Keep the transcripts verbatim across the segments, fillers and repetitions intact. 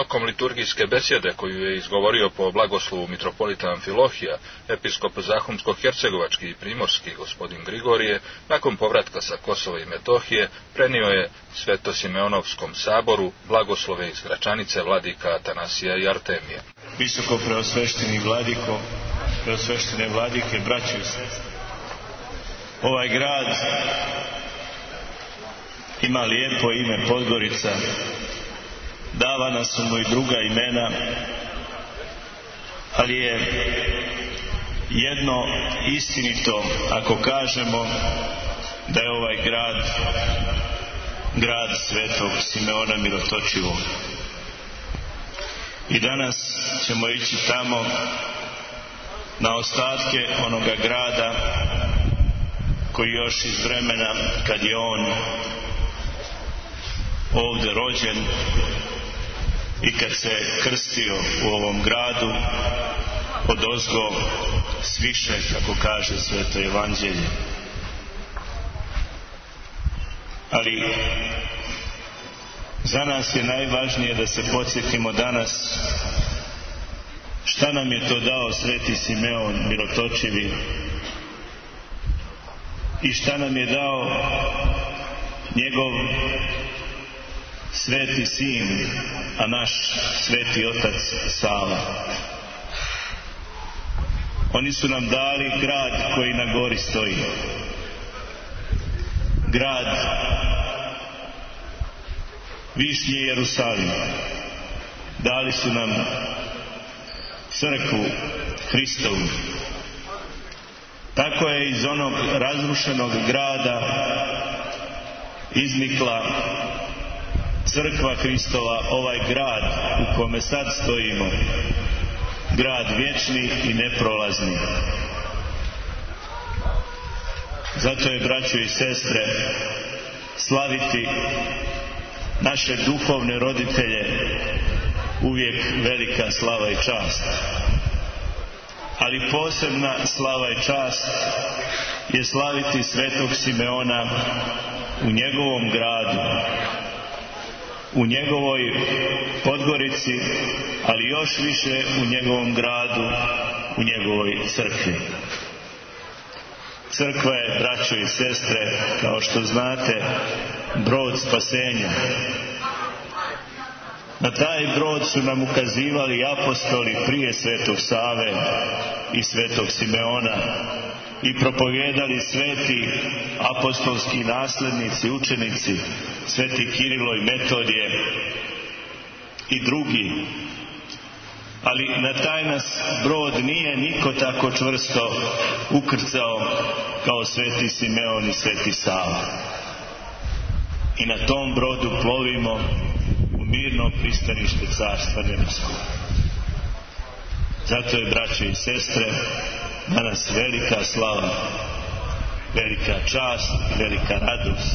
Tokom liturgijske besjede koju je izgovorio po blagoslovu mitropolita Amfilohija, episkop Zahumsko-hercegovački i primorski gospodin Grigorije, nakon povratka sa Kosova i Metohije, prenio je Svetosimeonovskom saboru blagoslove iz Gračanice vladika Atanasija i Artemija. Visoko preosvešteni vladiko, preosveštene vladike, braćo i sestre, ovaj grad ima lijepo ime Podgorica, davana su mu i druga imena, ali je jedno istinito ako kažemo da je ovaj grad grad Svetog Simeona Mirotočivog. I danas ćemo ići tamo na ostatke onoga grada koji još iz vremena kad je on ovdje rođen i kad se krstio u ovom gradu odozgo sviše, kako kaže Sveto Evanđelje. Ali za nas je najvažnije da se podsjetimo danas šta nam je to dao Sveti Simeon Mirotočivi i šta nam je dao njegov sveti sin, a naš sveti otac Sava. Oni su nam dali grad koji na gori stoji. Grad Višnje Jerusalima. Dali su nam crkvu Hristovu. Tako je iz onog razrušenog grada iznikla crkva Hristova, ovaj grad u kome sad stojimo, grad vječni i neprolazni. Zato je, braćo i sestre, slaviti naše duhovne roditelje uvijek velika slava i čast. Ali posebna slava i čast je slaviti Svetog Simeona u njegovom gradu, u njegovoj Podgorici, ali još više u njegovom gradu, u njegovoj crkvi. Crkva je, braćo i sestre, kao što znate, brod spasenja. Na taj brod su nam ukazivali apostoli prije Svetog Save i Svetog Simeona i propovijedali sveti apostolski naslednici, učenici, sveti Kirilo i Metodije i drugi. Ali na taj nas brod nije niko tako čvrsto ukrcao kao Sveti Simeon i Sveti Sava. I na tom brodu plovimo u mirno pristanište Carstva Nebeskog. Zato je, braćo i sestre, danas velika slava, velika čast i velika radost.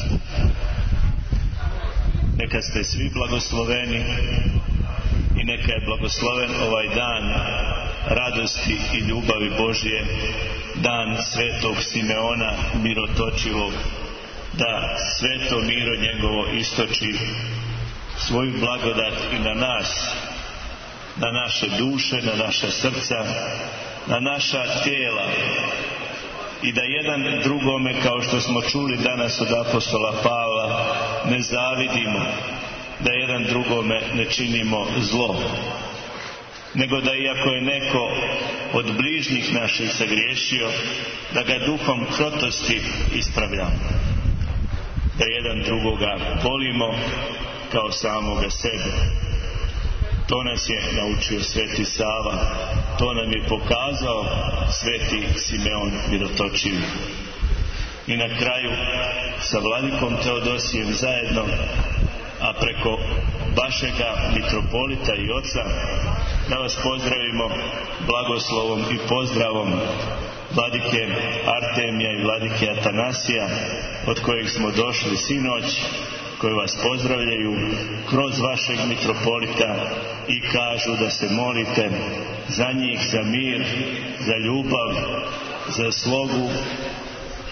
Neka ste svi blagosloveni i neka je blagosloven ovaj dan radosti i ljubavi Božje, dan Svetog Simeona Mirotočivog, da sveto miro njegovo istoči svoju blagodat i na nas, na naše duše, na naša srca, na naša tijela, i da jedan drugome, kao što smo čuli danas od apostola Pavla, ne zavidimo, da jedan drugome ne činimo zlo, nego da iako je neko od bližnjih naših sagriješio, da ga duhom krotosti ispravljamo, da jedan drugoga volimo kao samoga sebe. To nas je naučio Sveti Sava, to nam je pokazao Sveti Simeon Mirotočivi. I na kraju sa vladikom Teodosijem zajedno, a preko vašega mitropolita i oca, da vas pozdravimo blagoslovom i pozdravom vladike Artemija i vladike Atanasija, od kojih smo došli sinoć, koji vas pozdravljaju kroz vašeg mitropolita i kažu da se molite za njih, za mir, za ljubav, za slogu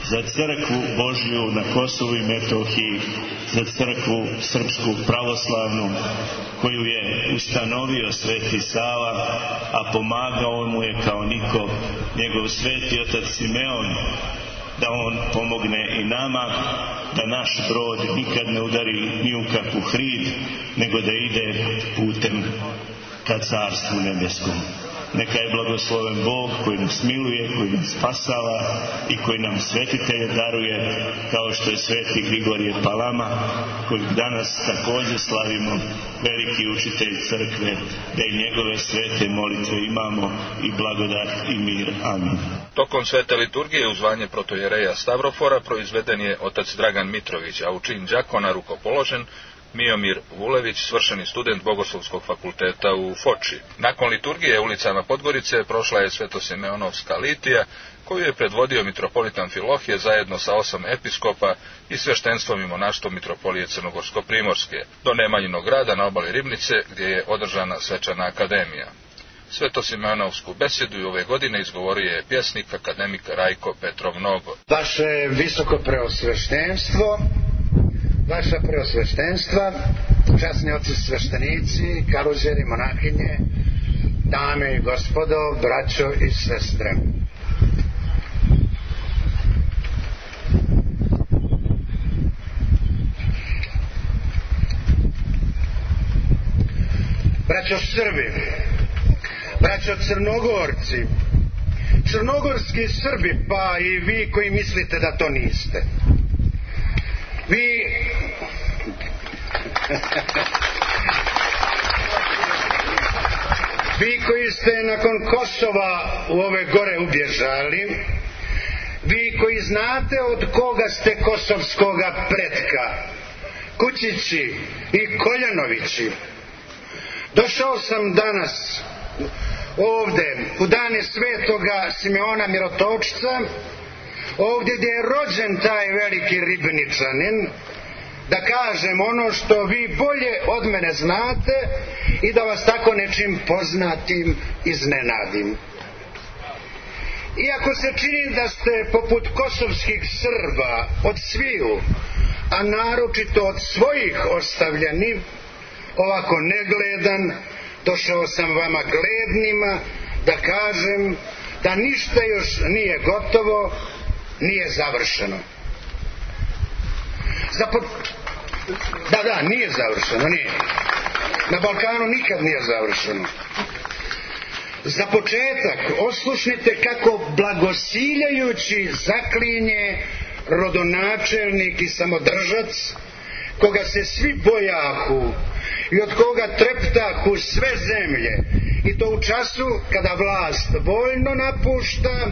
za crkvu Božju na Kosovu i Metohiji, za crkvu srpsku pravoslavnu koju je ustanovio Sveti Sava, a pomagao mu je kao niko njegov sveti otac Simeon, da on pomogne i nama, da naš brod nikad ne udari ni u kakvu hrid, nego da ide putem ka Carstvu nebeskom. Neka je blagosloven Bog koji nas miluje, koji nas spasava i koji nam svetitelje daruje, kao što je sveti Grigorije Palama, kojeg danas također slavimo, veliki učitelj crkve, da i njegove svete molitve imamo i blagodat i mir. Amin. Tokom svete liturgije u zvanje protojereja Stavrofora proizveden je otac Dragan Mitrović, a u čin đakona rukopoložen Miomir Vulević, svršeni student Bogoslovskog fakulteta u Foči. Nakon liturgije ulicama Podgorice prošla je Svetosimeonovska litija, koju je predvodio mitropolitan Filohije zajedno sa osam episkopa i sveštenstvom i monaštvom mitropolije Crnogorsko-Primorske, do Nemanjinog grada na obali Ribnice, gdje je održana svečana akademija. Svetosimeonovsku besedu ove godine izgovorio je pjesnik akademik Rajko Petrov Nogo. Vaše visoko preosveštenstvo, vaša preosveštenstva, časni oci sveštenici, kaluđeri, monahinje, dame i gospodo, braćo i sestre. Braćo Srbi, braćo Crnogorci, crnogorski Srbi, pa i vi koji mislite da to niste. Vi vi koji ste nakon Kosova u ove gore ubježali, vi koji znate od koga ste kosovskoga pretka, Kučići i Koljanovići, došao sam danas ovde u dane svetoga Simeona Mirotočca, ovdje gdje je rođen taj veliki Ribničanin, da kažem ono što vi bolje od mene znate i da vas tako nečim poznatim iznenadim. Iako se čini da ste poput kosovskih Srba od sviju, a naročito od svojih ostavljeni, ovako negledan, došao sam vama glednima da kažem da ništa još nije gotovo, nije završeno. Zapo... Da, da, nije završeno, nije. Na Balkanu nikad nije završeno. Za početak oslušnite kako blagosiljajući zaklinje rodonačelnik i samodržac, koga se svi bojahu i od koga treptahu sve zemlje, i to u času kada vlast voljno napušta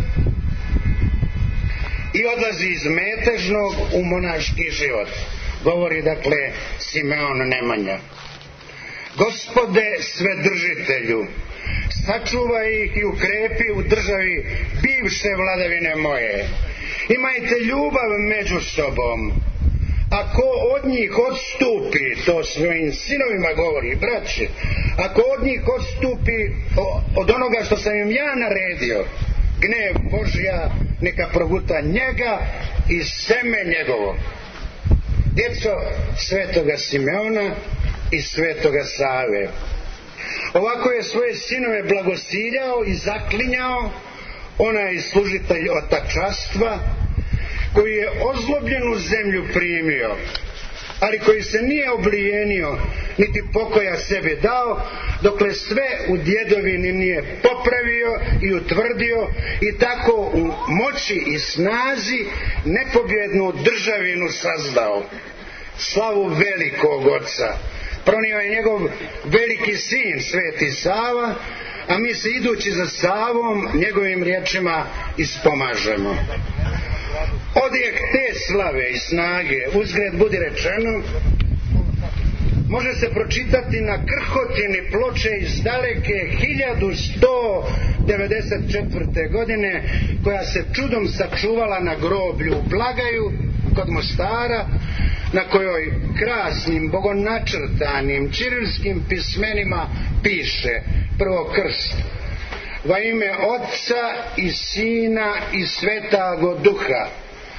i odlazi iz metežnog u monaški život. Govori dakle Simeon Nemanja. Gospode Svedržitelju, sačuvaj ih i ukrepi u državi bivše vladavine moje. Imajte ljubav među sobom. Ako od njih odstupi, to svojim sinovima govori, braće, ako od njih odstupi od onoga što sam im ja naredio, gnev Božja neka proguta njega i seme njegovo. Djeco svetoga Simeona i svetoga Save. Ovako je svoje sinove blagosiljao i zaklinjao onaj služitelj otačastva, koji je ozlobljenu zemlju primio, ali koji se nije oblijenio, niti pokoja sebe dao, dokle sve u djedovini nije popravio i utvrdio i tako u moći i snazi nepobjednu državinu sazdao. Slavu velikog oca pronio je njegov veliki sin Sveti Sava, a mi se idući za Savom njegovim riječima ispomažemo. Odjek te slave i snage, uzgred budi rečeno, može se pročitati na krhotini ploče iz daleke hiljadu sto devedeset četvrte. godine, koja se čudom sačuvala na groblju u Blagaju kod Mostara, na kojoj krasnim bogonačrtanim čirilskim pismenima piše prvo krst: va ime Otca i Sina i Svetago Duha,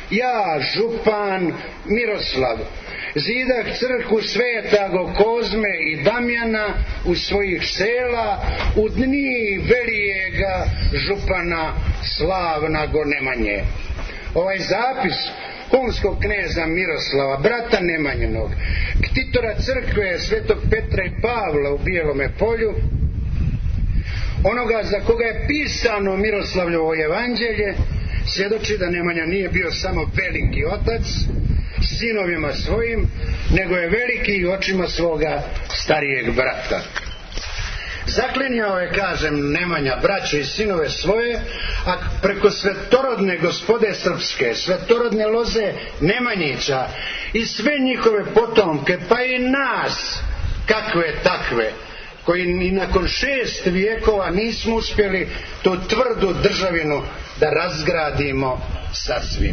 ja, župan Miroslav, zidah crkvu Svetog Kozme i Damjana u svojih sela u dni velijega župana slavnago Nemanje. Ovaj zapis hunskog kneza Miroslava, brata Nemanjinog, ktitora crkve Svetog Petra i Pavla u Bijelome polju, onoga za koga je pisano Miroslavljevo evanđelje, svjedoči da Nemanja nije bio samo veliki otac sinovima svojim, nego je veliki i očima svoga starijeg brata. Zaklinjao je, kažem, Nemanja braću i sinove svoje, a preko svetorodne gospode srpske, svetorodne loze Nemanjića i sve njihove potomke, pa i nas, kakve takve, koji ni nakon šest vijekova nismo uspjeli tu tvrdu državinu da razgradimo sasvim.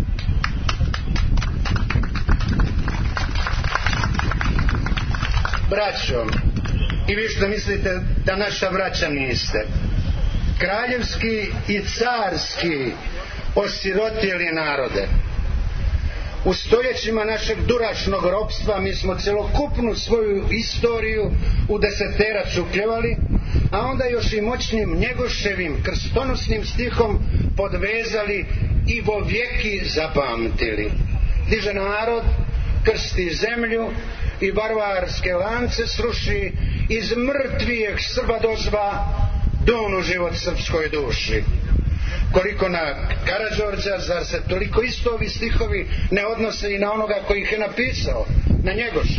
Braćo, i vi što mislite da naša braća niste, kraljevski i carski osirotjeli narode, u stoljećima našeg duračnog ropstva mi smo celokupnu svoju istoriju u deseterac ukljevali, a onda još i moćnim Njegoševim krstonosnim stihom podvezali i vo vjeki zapamtili. Diže narod, krsti zemlju i barbarske lance sruši, iz mrtvijeg Srba dozva dunu život srpskoj duši. Koliko na Karađorđa, zar se toliko isto ovi stihovi ne odnose i na onoga koji ih je napisao, na Njegoša?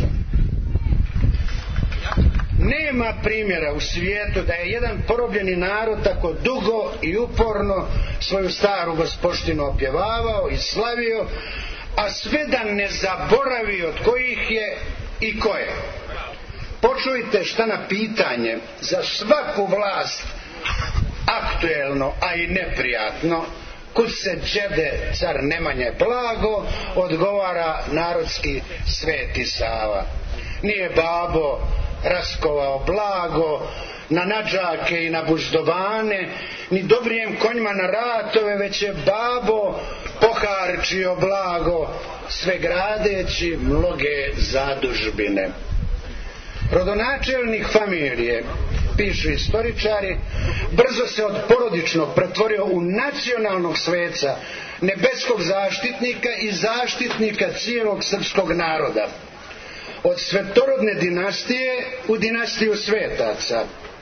Nema primjera u svijetu da je jedan porobljeni narod tako dugo i uporno svoju staru gospoštinu opjevavao i slavio, a sve da ne zaboravi od kojih je i ko je. Počujte šta na pitanje za svaku vlast aktuelno, a i neprijatno, kud se đede car Nemanje blago, odgovara narodski Sveti Sava. Nije babo raskovao blago na nadžake i na buzdovane, ni dobrijem konjima na ratove, već je babo poharčio blago, sve gradeći mnoge zadužbine. Rodonačelnik familije, pišu istoričari, brzo se od porodičnog pretvorio u nacionalnog sveca, nebeskog zaštitnika i zaštitnika cijelog srpskog naroda. Od svetorodne dinastije u dinastiju svetaca.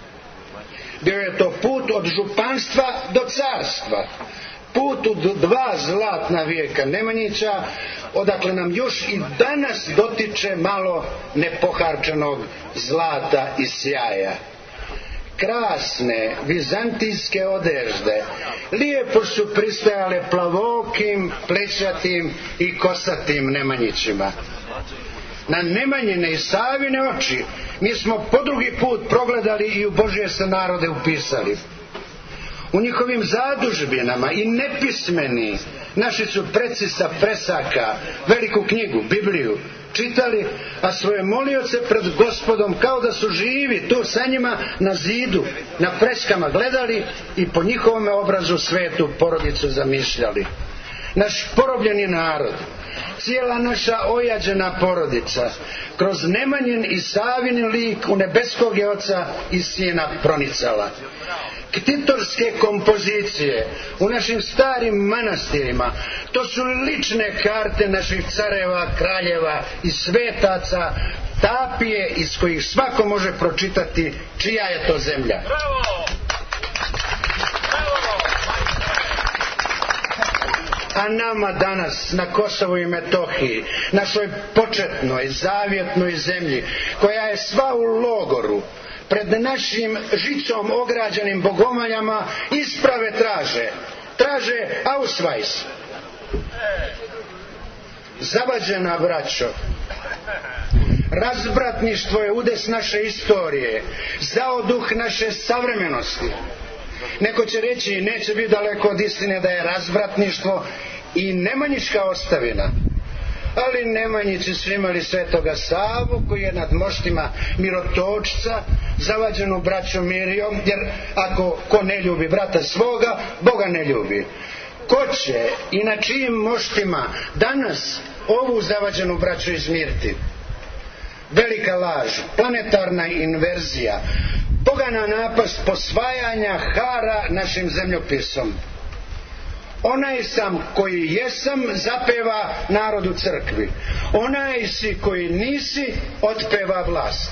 Bio je to put od županstva do carstva, put u dva zlatna vijeka Nemanjića, odakle nam još i danas dotiče malo nepoharčenog zlata i sjaja. Krasne vizantijske odežde lijepo su pristajale plavokim, plećatim i kosatim Nemanjićima. Na Nemanjine i Savine oči mi smo po drugi put progledali i u Božje se narode upisali. U njihovim zadužbinama i nepismeni naši su preci sa presaka veliku knjigu, Bibliju, čitali, a svoje molioce pred Gospodom kao da su živi tu sa njima na zidu, na freskama gledali i po njihovome obrazu svetu porodicu zamišljali. Naš porobljeni narod, cijela naša ojađena porodica, kroz Nemanjin i Savin lik u nebeskog je oca i sina pronicala. Ktitorske kompozicije u našim starim manastirima, to su lične karte naših careva, kraljeva i svetaca, tapije iz kojih svako može pročitati čija je to zemlja. Bravo! Bravo! A nama danas na Kosovu i Metohiji, našoj početnoj, zavjetnoj zemlji, koja je sva u logoru, pred našim žicom ograđenim bogomaljama isprave traže. Traže Ausweis. Zavađena braćo, razbratništvo je udes naše istorije, zaoduh naše savremenosti. Neko će reći, neće biti daleko od istine da je razbratništvo i nemanjička ostavina. Ali Nemanjići su imali Svetoga Savu koji je nad moštima Mirotočca zavađenu braću mirio, jer ako ko ne ljubi brata svoga, Boga ne ljubi. Ko će i na čijim moštima danas ovu zavađenu braću izmiriti? Velika laž, planetarna inverzija, pogana napast posvajanja hara našim zemljopisom. Onaj sam koji jesam zapeva narod u crkvi. Onaj si koji nisi otpeva vlast.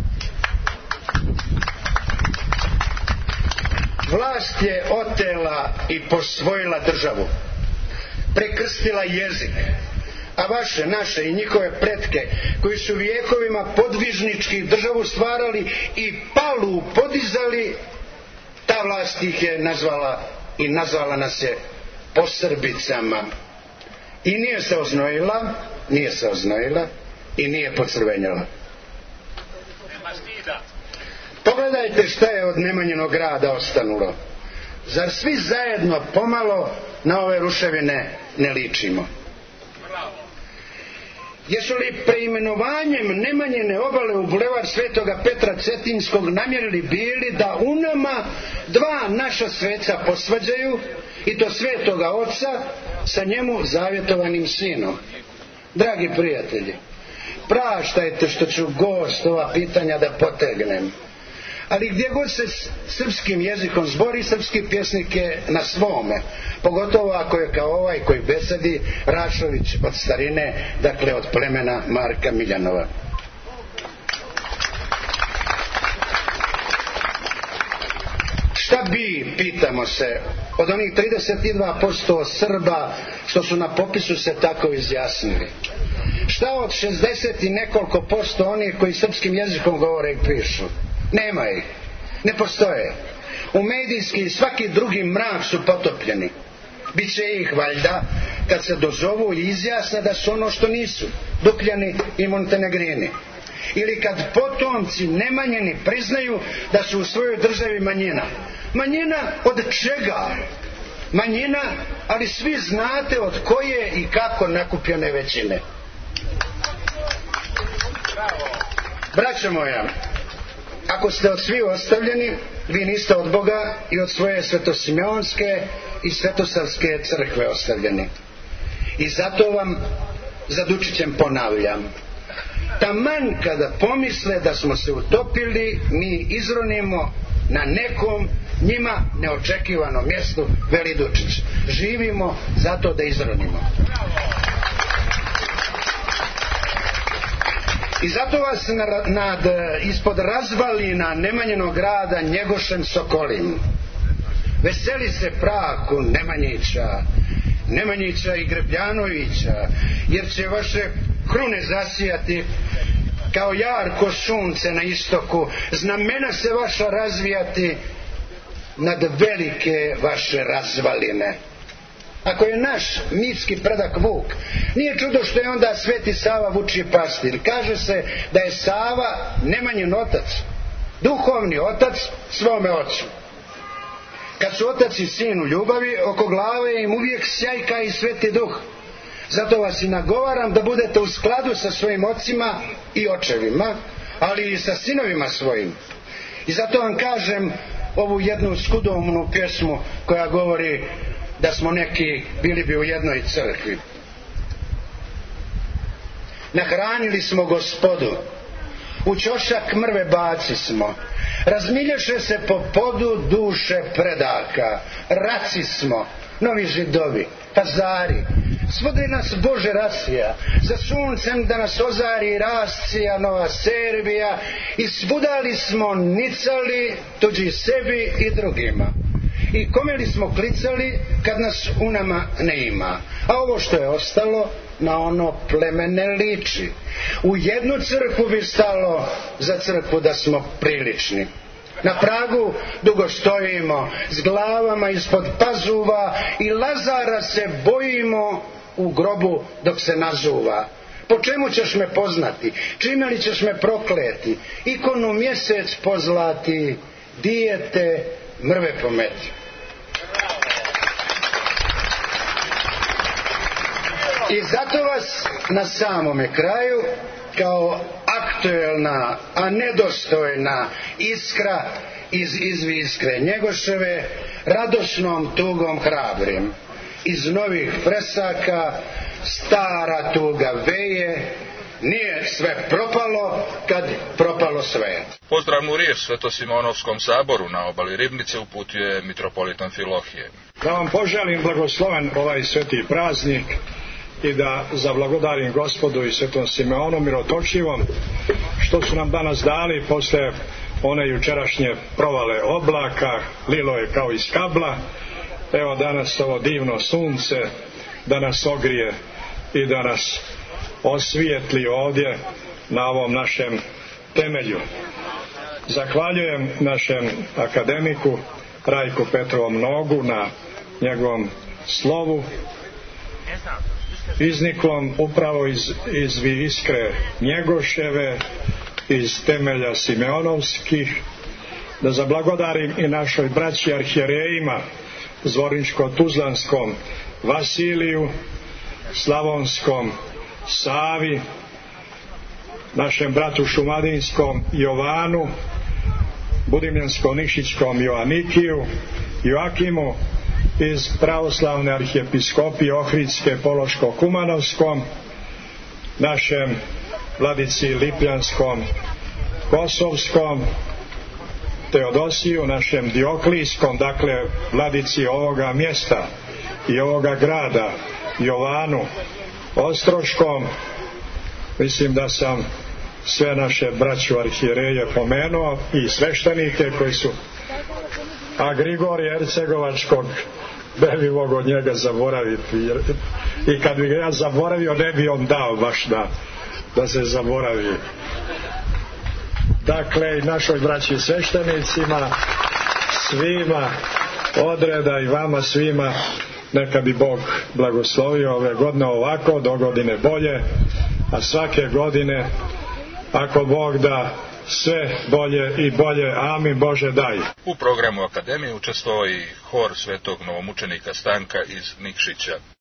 Vlast je otela i posvojila državu. Prekrstila jezik. A vaše, naše i njihove pretke koji su vijekovima podvižnički državu stvarali i palu podizali, ta vlast ih je nazvala i nazvala nas je posrbicama. I nije se oznojila, nije se oznojila i nije pocrvenjala. Pogledajte šta je od Nemanjinog grada ostanulo. Zar svi zajedno pomalo na ove ruševine ne ličimo? Jesu li preimenovanjem Nemanjine obale u bulevar Svetoga Petra Cetinskog namjerili bili da u nama dva naša sveca posvađaju, i to Svetoga Oca sa njemu zavjetovanim sinom? Dragi prijatelji, praštajte što ću gost ova pitanja da potegnem, ali gdje god se srpskim jezikom zbori, srpski pjesnik je na svome, pogotovo ako je kao ovaj koji besedi Rašović od starine, dakle od plemena Marka Miljanova. Šta bi, pitamo se, od onih trideset dva posto Srba što su na popisu se tako izjasnili? Šta od šezdeset i nekoliko posto onih koji srpskim jezikom govore i pišu? Nema ih, ne postoje. U medijski i svaki drugi mrak su potopljeni. Biće ih valjda kad se dozovu i izjasne da su ono što nisu, Dukljani i Montenegrini. Ili kad potomci Nemanjini priznaju da su u svojoj državi manjina. Manjina od čega? Manjina, ali svi znate od koje i kako nakupljene većine. Braćo moja, ako ste od svih ostavljeni, vi niste od Boga i od svoje svetosimeonske i svetosavske crkve ostavljeni. I zato vam za Dučićem ponavljam, taman kada pomisle da smo se utopili, mi izronimo na nekom njima neočekivanom mjestu, veli Dučić. Živimo zato da izronimo. I zato vas nad, nad, ispod razvalina Nemanjinog grada Njegošem sokolim. Veseli se praku Nemanjića, Nemanjića i Grebljanovića, jer će vaše krune zasijati kao jarko sunce na istoku, znamena se vaša razvijati nad velike vaše razvaline. Ako je naš mitski predak Vuk, nije čudo što je onda Sveti Sava vučji pastir. Kaže se da je Sava Nemanjin otac, duhovni otac svome ocu. Kad su otac i sin u ljubavi, oko glave im uvijek sjajka i Sveti Duh. Zato vas i nagovaram da budete u skladu sa svojim ocima i očevima, ali i sa sinovima svojim. I zato vam kažem ovu jednu skudovnu pjesmu koja govori da smo neki bili bi u jednoj crkvi. Nahranili smo Gospodu, u ćošak mrve baci smo, razmilješe se po podu duše predaka, raci smo, novi Židovi, Pazari, svode nas Bože rasija, za suncem da nas ozari Rascija, Nova Serbija, i svudali smo nicali tuđi sebi i drugima. I kome li smo klicali kad nas u nama ne ima? A ovo što je ostalo na ono pleme ne liči. U jednu crkvu bi stalo za crkvu da smo prilični. Na pragu dugo stojimo s glavama ispod pazuva i Lazara se bojimo u grobu dok se nazuva. Po čemu ćeš me poznati? Čime li ćeš me prokleti? Ikonu mjesec pozlati, dijete mrve pometi. I zato vas na samome kraju kao aktuelna, a nedostojna iskra iz izviskre Njegoševe radosnom tugom hrabrim. iz novih fresaka, stara tuga veje, nije sve propalo kad propalo sve. Pozdravnu riječ Svetosimonovskom saboru na obali Ribnice uputio je mitropolit Amfilohije. Da vam poželim blagosloven ovaj sveti praznik i da zablagodarim Gospodu i Svetom Simeonu mirotočivom što su nam danas dali posle one jučerašnje provale oblaka, lilo je kao iz kabla. Evo danas ovo divno sunce da nas ogrije i da nas osvijetli ovdje na ovom našem temelju. Zahvaljujem našem akademiku Rajku Petrovom Nogu na njegovom slovu, izniklom upravo iz, iz Iskre Njegoševe, iz temelja Simeonovskih. Da zablagodarim i našoj braći arhijerejima Zvorničko-Tuzlanskom Vasiliju, Slavonskom Savi, našem bratu Šumadinskom Jovanu, Budimljansko-Nišićkom Joanikiju, Joakimu iz pravoslavne arhijepiskopije Ohridske Pološko-Kumanovskom, našem vladici Lipljanskom Kosovskom Teodosiju, našem Dioklijskom, dakle vladici ovoga mjesta i ovoga grada, Jovanu Ostroškom. Mislim da sam sve naše braću arhijereje pomenuo i sveštenike koji su, a Grigorija Hercegovačkog ne bi mogo njega zaboraviti, jer, i kad bi ga ja zaboravio ne bi on dao baš da, da se zaboravi. Dakle, i našoj braći sveštenicima, svima odreda i vama svima neka bi Bog blagoslovio ove godine ovako, do godine bolje, a svake godine ako Bog da sve bolje i bolje. Amin, Bože daj. U programu Akademije učestvovao i hor svetog novomučenika Stanka iz Nikšića.